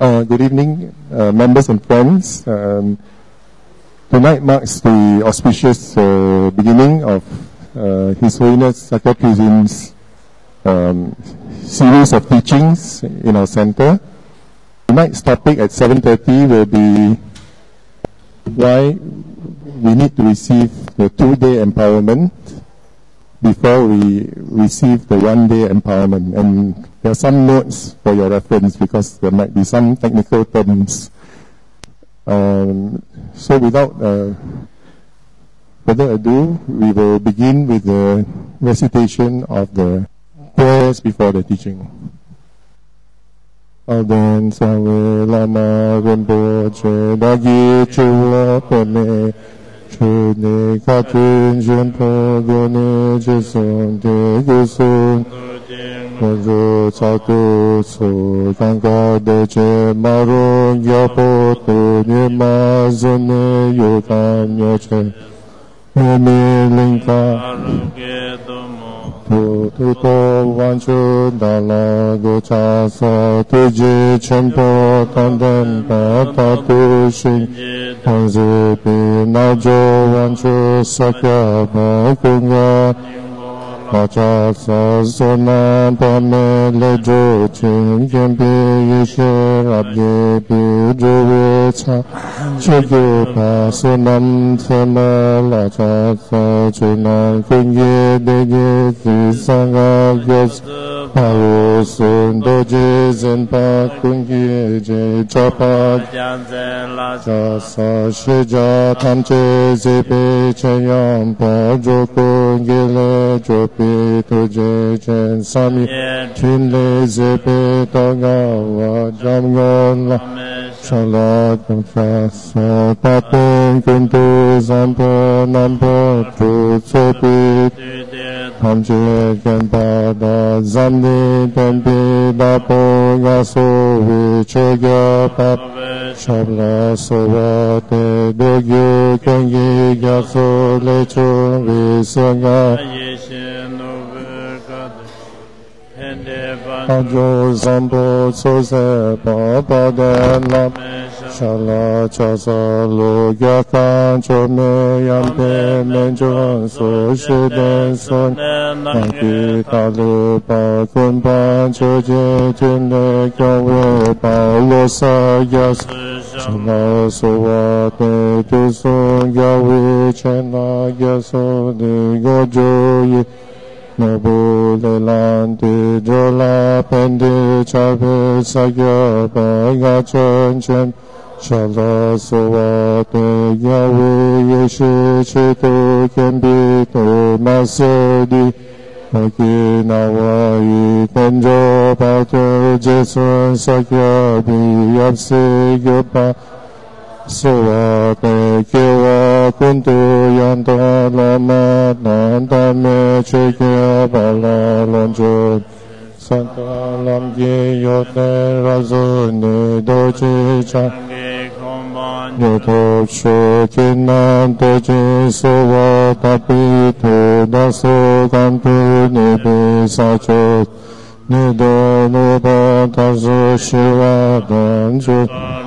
Good evening, members and friends. Tonight marks the auspicious beginning of His Holiness Satya Cuisine's series of teachings in our center. Tonight's topic at 7:30 will be why we need to receive the 2-day empowerment before we receive the 1-day empowerment. And there are some notes for your reference because there might be some technical terms. So without further ado, we will begin with the recitation of the prayers before the teaching. Aden Sawe Lama Rinpoche Dagi Chua Peme Chune Katun Jumpo Gune Jisun Te Gusun Mazu Chatu Su Ganga Deche Marun Yapo Tu Nima Zune Yukan Yoche Numi Linka Tu To Wanchu Dala Gocha Sa Tuji Chenpo Tanden Ta Tu Shin Hanzi Pi Najo Wanchu Sakya Kunga Macha Sa Sona Pame Lejo Chin Kempi Yishe Abye Pi Juwe Cha Chugyo Pa Sunam Tsema La Cha Sa Chunan Kunye Deye Zi Sanga Gyos Paro Sun Doje Zenpa Kunye Je Chapa Cha Sa Shija Tamche Zepe Cheyam Pa Joko Gile Jopi Tuje Chen Sami Chinle Zepe Togawa Jamgon La Shala Tumcha Sa Papen Kuntu Zampo Nampo Tu Tsopi Tamche Kenpa Da Zamni Tempi Dapo Gaso Vichogya Pap Shabla Sowa Te Dogyu Kengi Gyatso Lecho Visanga Ajo Zambo Sose Papa Den Lam Shala Chasa Lo Gyakan Chome Yampe Menjon So Shiden Son Manki Talu Pa Kunpan Choje Tunle Kyawe Pa Losa Yas Shala Sowa Te Tusun Gyawe Chena Gyaso De Gojo Ye Nobu Lelante Jola Pende Chabe Sagya Baga Chen Chen Shala Sowa Te Yahweh Yeshe Cheto Kembi To Masodi Maki Nawai Tenjo Pato Jesun Sakya Biyapse Gyopa Sowa Te Kewa Kuntu Yanta Lama Nanda Me Chekya Bala Lonjot Santa Lamgi Yote Razuni Doji Chan Yoto Shokinan Doji Sowa Tapi Tu Daso Kantu Nibi Sachot Nido Nuba Tazo Shiva Danjut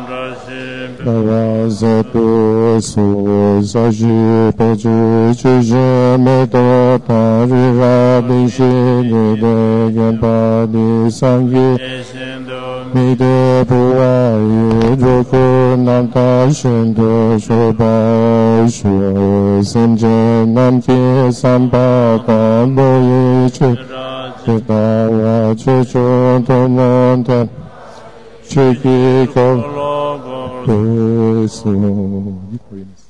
Zetu Su Saji Peju Chuje Meto Tari Rabi Shini De Genpa Di Sangi Mide Puwa Joku Nanta Shindu Shoba Shu Simje Namki Sampa Kambo Yichu Chitawa Chuchu Tomonten Chiki Ko Yes,